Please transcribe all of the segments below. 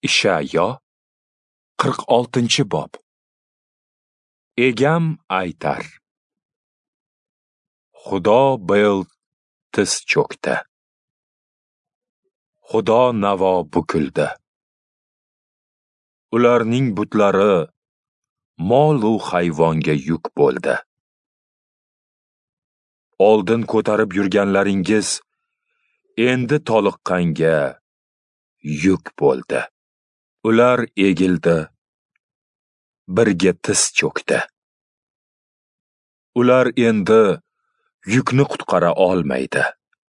Isha'yo 46-bob. Egam aytar: Xudo Bel tiz cho'kdi. Xudo navo bukildi. Ularning butlari mol-u hayvonga yuk bo'ldi. Oldin ko'tarib yurganlaringiz endi toliqqanga yuk bo'ldi. Ular egildi, birga tiz cho'kdi. Ular endi yukni qutqara olmaydi.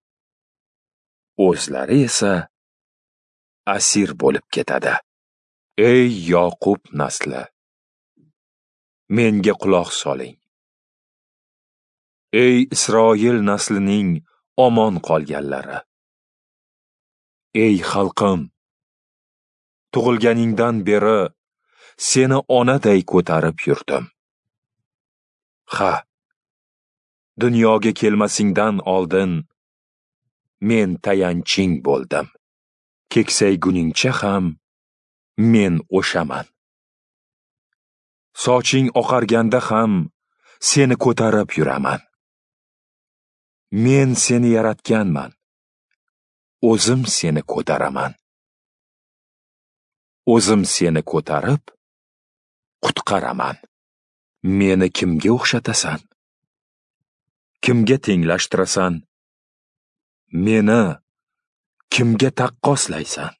O'zlari esa asir bo'lib ketadi. Ey Yoqub nasli, menga quloq soling. Ey Isroil naslining omon qolganlari. Ey xalqim, tug'ilganingdan beri seni onaday ko'tarib yurdim. Ha, dunyoga kelmasingdan oldin men tayanching bo'ldim. Keksayguningcha ham men o'shaman. Soching oqarganda ham seni ko'tarib yuraman. Men seni yaratganman. O'zim seni ko'taraman. O'zim seni ko'tarib qutqaraman. Meni kimga o'xshatasan? Kimga tenglashtirasan? Meni kimga taqqoslaysan?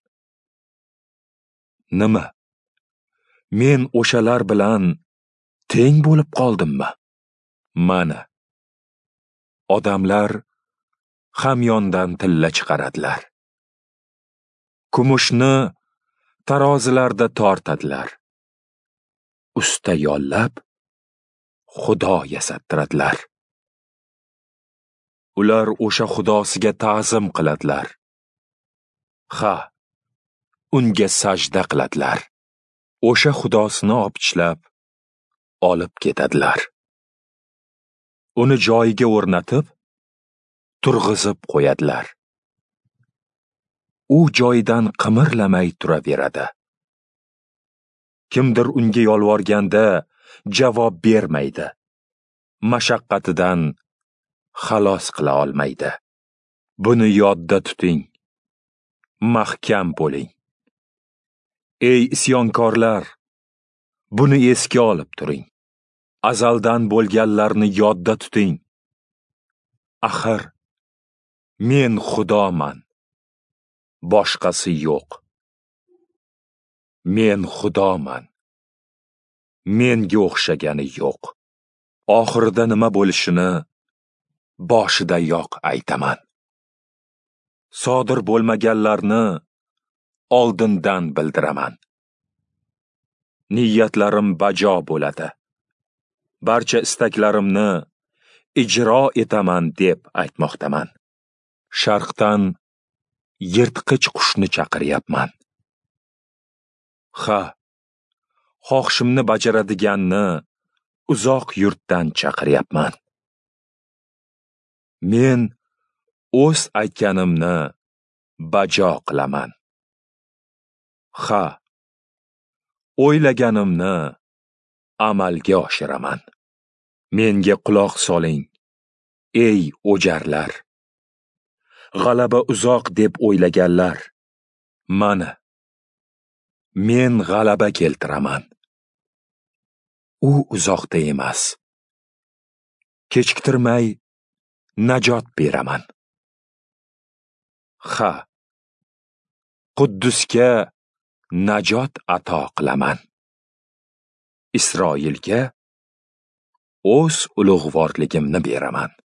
Nima? Men o'shalar bilan teng bo'lib qoldimmi? Mana, odamlar hamyondan tilla chiqaradilar. Kumushni tarozilarda tortadilar. Usta yollab Xudo yasattiradilar. Ular o'sha Xudosiga ta'zim qiladilar. Ha, unga sajda qiladilar. O'sha Xudosini opichlab olib ketadilar. Uni joyiga o'rnatib, turg'izib qo'yadilar. U joyidan qimirlamay turaveradi. Kimdir unga yolvorganda javob bermaydi. Mashaqqatidan xalos qila olmaydi. Buni yodda tuting. Mahkam bo'ling. Ey isyonkorlar, buni esga olib turing. Azaldan bo'lganlarni yodda tuting. Axir men Xudoman. Boshqasi yo'q. Men Xudoman. Menga o'xshagani yo'q. Oxirida nima bo'lishini boshidayoq aytaman. Sodir bo'lmaganlarni oldindan bildiraman. Niyatlarim bajo bo'ladi. Barcha istaklarimni ijro etaman deb aytmoqdaman. Sharqdan yirtqich qushni chaqiryapman. Ha, xohishimni bajaradiganni uzoq yurtdan chaqiryapman. Men o'z aytganimni bajo qilaman. Ha, o'ylaganimni amalga oshiraman. Menga quloq soling, ey o'jarlar. G'alaba uzoq deb o'ylaganlar. Mana, men g'alaba keltiraman. U uzoqda emas. Kechiktirmay najot beraman. Ha, Quddusga najot ato qilaman. Isroilga o'z ulug'vorligimni beraman.